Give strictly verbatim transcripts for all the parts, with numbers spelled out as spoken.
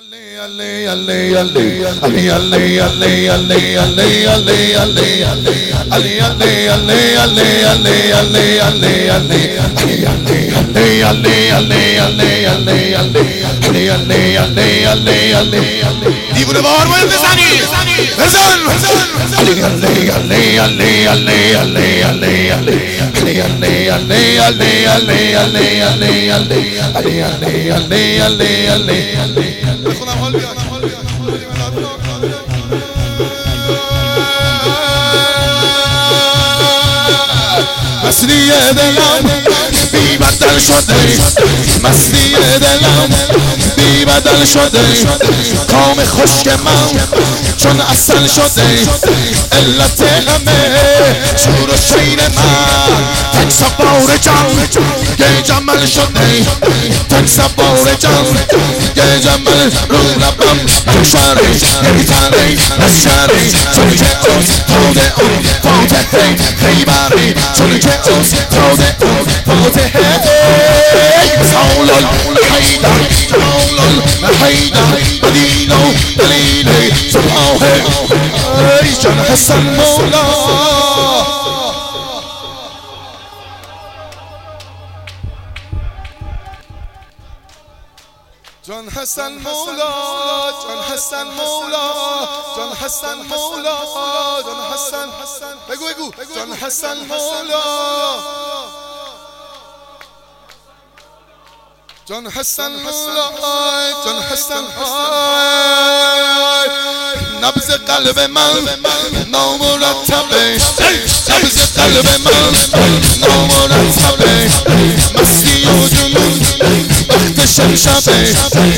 دیوونه بار باید بزنی بزن علی علی علی علی علی علی علی علی علی علی علی علی علی علی علی علی علی علی علی بخونم حال بیاد مستی دلم بی بدل شده مستی دلم بی بدل شده کام خشک من چون اصل شده علت همه شور و شیر من تک سوار جان یه جمل شده تک سوار جان یه جمل رو لبم شاری یکتری نشاری چون که اوز توده اون فاتحه خیبری چون که اوز توده اون فاتحه سولال حیدر سولال حیدر مدینو دلیلی سبحاه ای جان حسن مولا جان حسن مولا جان حسن مولا جان حسن مولا جان حسن بگو بگو جان حسن مولا جان حسن مولا جان حسن نبض قلب من نامرتبه نبض قلب من نامرتبه مستی و جنون وقت شمشبه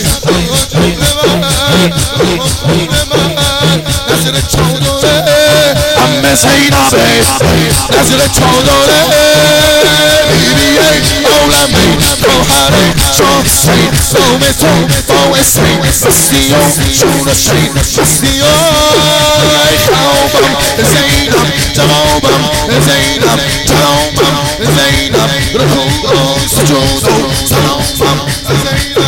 نظر چادره همه زینبه نظر چادره بیبیه عالمی روحره شاسی نام تو باعثی مستی و شور و شین مستی و خوابم زینب جوابم زینب جوابم زینب رکوع و سجود و سلامم زینب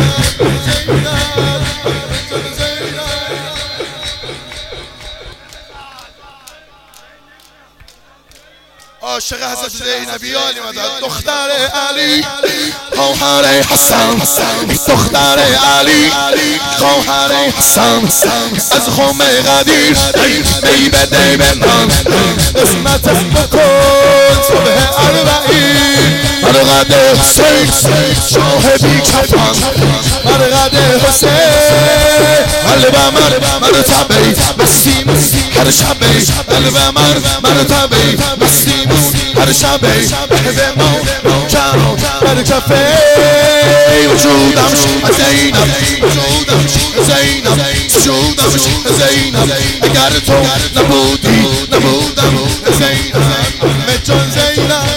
عاشق حضرت زینبی عالی مدد دختر علی خواهر حسن دختر علی خواهر حسن از خم قدیر می بده به من قسمت بکن صبح اربعین مرقد حسین شاه بی کفن مرقد حسین قلب من مرتبه مستی هر شبه قلب من مرتبه مستی هر شبه به ما نوکرم بر کفه وجودم زینب وجودم زینب وجودم زینب اگر تو نبودی نبودم زینب مجان زینب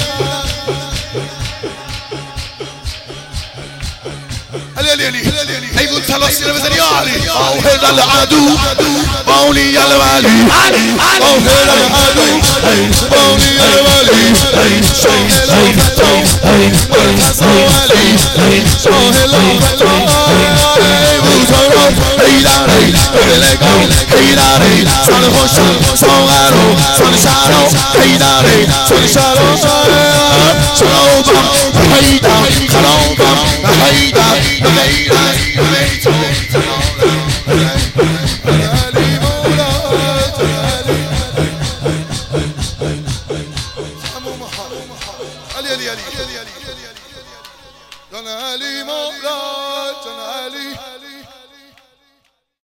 علی علی علی حیبون تلاسی رو بزنی علی آوهر العدو باولی الولی آوهر العدو باولی الولی شاه لافتو مرتضا علی شاه لافتو بوزرگ حیدری بلگان حیدری سال خوشم ساغرو سال شهرو حیدری سال شهرو شرابم حیدر خرابم حیدر حیدر بیتو علی علی علی جان علی مولا جان علی